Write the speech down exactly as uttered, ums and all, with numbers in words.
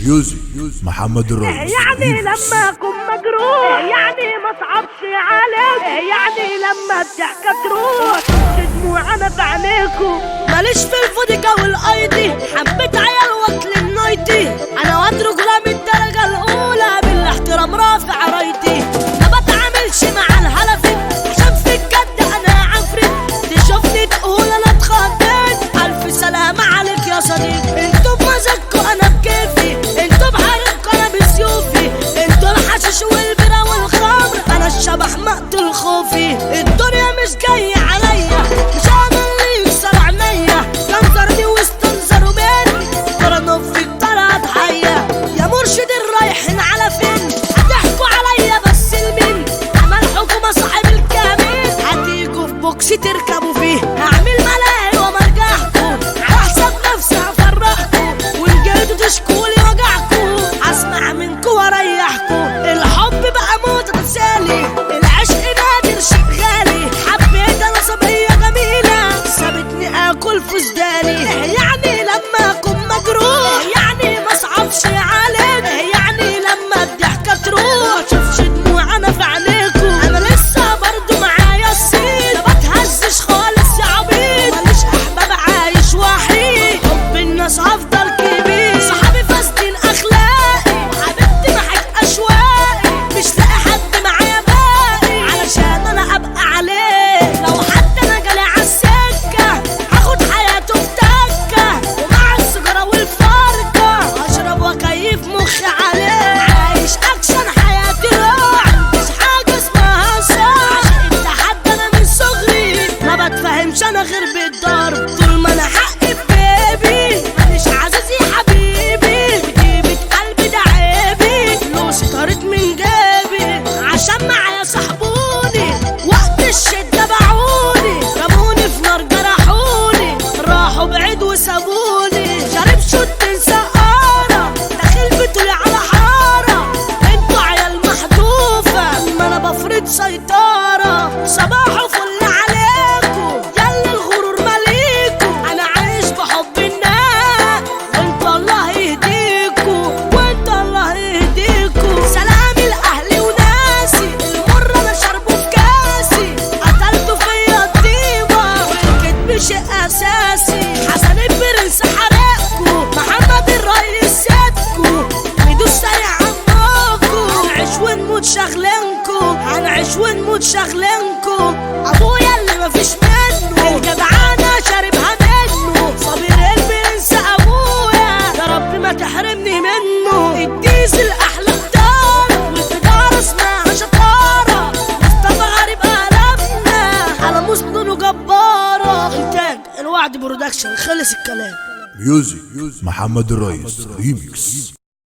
ميوزك محمد الريس. يعني لما اكون مجروح يعني ما صعبش عليك، يعني لما الضحكة تروح دموع انا في عينيكوا. ماليش في الفوديكا والايدي، حبيت عيال وكل النايتي، انا واد رجولة من الدرجة الاولى بالاحترام رافع رايتي. ما بتعاملش مع الهلفي عشان في الجد انا عفريت، تشوفني تقول انا اتخضيت. الف سلامة عليك يا صديقي، انتوا بمزاجكوا انا بكيفي، انتوا بحاربكوا انا بسيوفي، انتوا الحشيش والبرا والخمر انا الشبح مقتل خوفي. الدنيا مش جاية عليا، مش انا اللي يكسر عينيا، كنزرني واستنزروا مني ضرنوا فيك طلعت حية. يا مرشد الرايحين على فين هتحكوا عليا بس لمين؟ انا الحكومة صاحب الكمين، هتيجوا في بوكس تركبوا فيه، هعمل ملاهي ومرجعكوا على حساب نفسي هفرحكوا، وان جيتوا تشكولي وجعكوا هسمع منكوا واريحكوا. الحب بقى موت رسالي، العشق نادر شيء غالي، حبيت انا صبية جميلة سابتني اكل فستاني. يعني لما اكون مجروح يعني ما صعبش عليك، يعني لما الضحكة تروح شوفش دموع انا في عينيكوا. انا لسه برضو معايا السيد، ما بتهزش خالص يا عبيد، ماليش احباب عايش وحيد، حب الناس هفضل كبير، صحابي فاسدين اخلاقي، حبيبتي محك اشواقي، مش لاقي حد معايا باقي علشان انا ابقى عليه. لو حتى انا جالي عالسكة هاخد حياته في تكة، ومع السجارة والفركة هشرب واكيف مخي عليه. عايش اكشن حياتي روح، مفيش حاجة اسمها صح، انت حد انا من صغري ما بتفهمش انا غير بالضرب. طول ما انا حقي في بيبي مانيش عزيز يا حبيبي، بجيبة قلبي ده عيبي، فلوسي طارت من جيبي عشان معايا صاحبوني، وقت الشدة باعوني، رموني في نار جرحوني، راحوا بعيد وسابوني. شارب شوت سقارة داخل بتقولي على حارة، انتوا عيال محذوفة اما انا بفرض سيطرة. صباحه فل عليكوا ياللي الغرور ماليكوا، انا عايش بحب الناس وانتوا الله يهديكوا، وانتوا الله يهديكوا. سلامي لاهلي وناسي، المر انا شربه في كاسي، قتلتوا فيا الطيبة والكدب شيء اساسي. حسن البرنس حرقكوا، محمد الريس سيادكوا، ميدوس سريع عماكوا، هنعيش ونموت شغلانكوا، هنعيش ونموت شغلانكوا. ابويا اللي مفيش منه الجدعانة شاربها منه، صابر البرنس ابويا يا رب ما تحرمني منه. الديزل احلى بتار والتجارة اسمها شطارة، مصطفى غريب قلبنا على مسنون جبارة. انتاج الوعد برودكشن، خلص الكلام. ميوزك محمد الريس ريميكس.